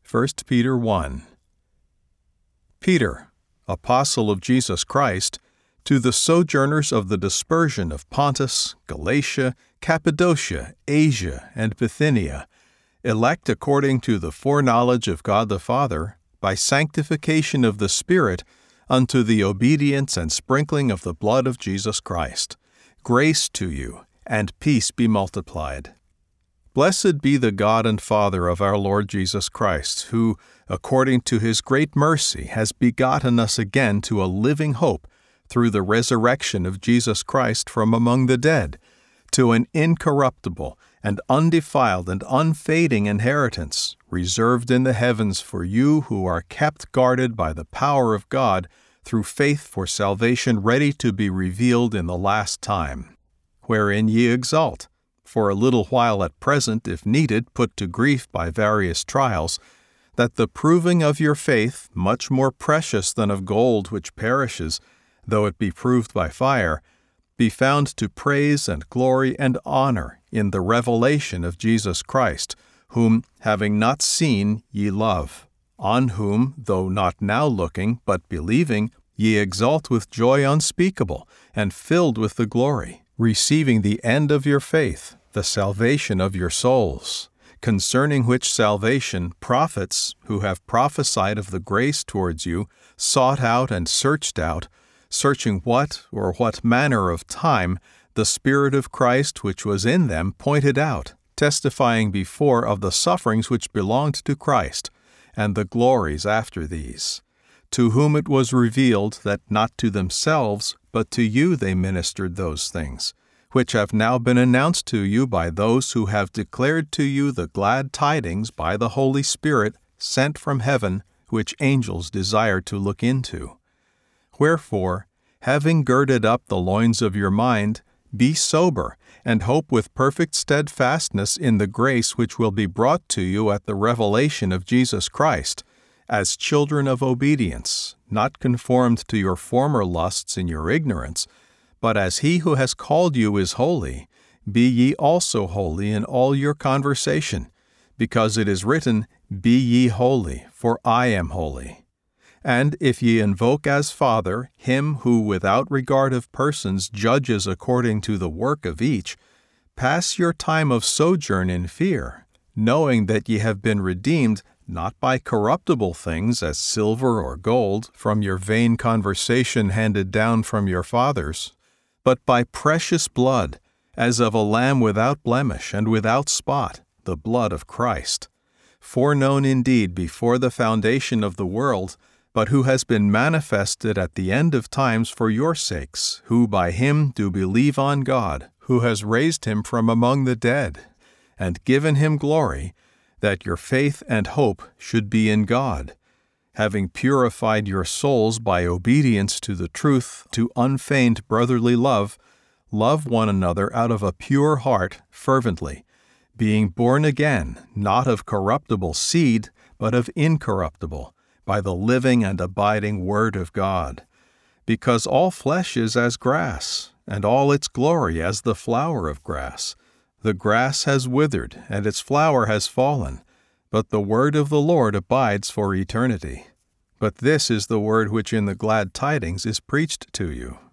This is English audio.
1 Peter 1. Peter, apostle of Jesus Christ, to the sojourners of the dispersion of Pontus, Galatia, Cappadocia, Asia, and Bithynia, elect according to the foreknowledge of God the Father, by sanctification of the Spirit, unto the obedience and sprinkling of the blood of Jesus Christ. Grace to you, and peace be multiplied. Blessed be the God and Father of our Lord Jesus Christ, who, according to his great mercy, has begotten us again to a living hope through the resurrection of Jesus Christ from among the dead, to an incorruptible and undefiled and unfading inheritance, reserved in the heavens for you who are kept guarded by the power of God through faith for salvation ready to be revealed in the last time, wherein ye exult, for a little while at present, if needed, put to grief by various trials, that the proving of your faith, much more precious than of gold which perishes, though it be proved by fire, be found to praise and glory and honor in the revelation of Jesus Christ, whom, having not seen, ye love, on whom, though not now looking, but believing, ye exult with joy unspeakable, and filled with the glory, receiving the end of your faith, the salvation of your souls, concerning which salvation prophets, who have prophesied of the grace towards you, sought out and searched out, searching what or what manner of time the Spirit of Christ which was in them pointed out, testifying before of the sufferings which belonged to Christ, and the glories after these, to whom it was revealed that not to themselves, but to you they ministered those things, which have now been announced to you by those who have declared to you the glad tidings by the Holy Spirit sent from heaven, which angels desire to look into. Wherefore, having girded up the loins of your mind, be sober, and hope with perfect steadfastness in the grace which will be brought to you at the revelation of Jesus Christ, as children of obedience, not conformed to your former lusts in your ignorance, but as he who has called you is holy, be ye also holy in all your conversation, because it is written, Be ye holy, for I am holy. And if ye invoke as Father him who without regard of persons judges according to the work of each, pass your time of sojourn in fear, knowing that ye have been redeemed not by corruptible things as silver or gold from your vain conversation handed down from your fathers, but by precious blood, as of a lamb without blemish and without spot, the blood of Christ, foreknown indeed before the foundation of the world, but who has been manifested at the end of times for your sakes, who by him do believe on God, who has raised him from among the dead, and given him glory, that your faith and hope should be in God, having purified your souls by obedience to the truth to unfeigned brotherly love, love one another out of a pure heart fervently, being born again, not of corruptible seed, but of incorruptible, by the living and abiding Word of God. Because all flesh is as grass, and all its glory as the flower of grass. The grass has withered, and its flower has fallen, but the word of the Lord abides for eternity. But this is the word which in the glad tidings is preached to you,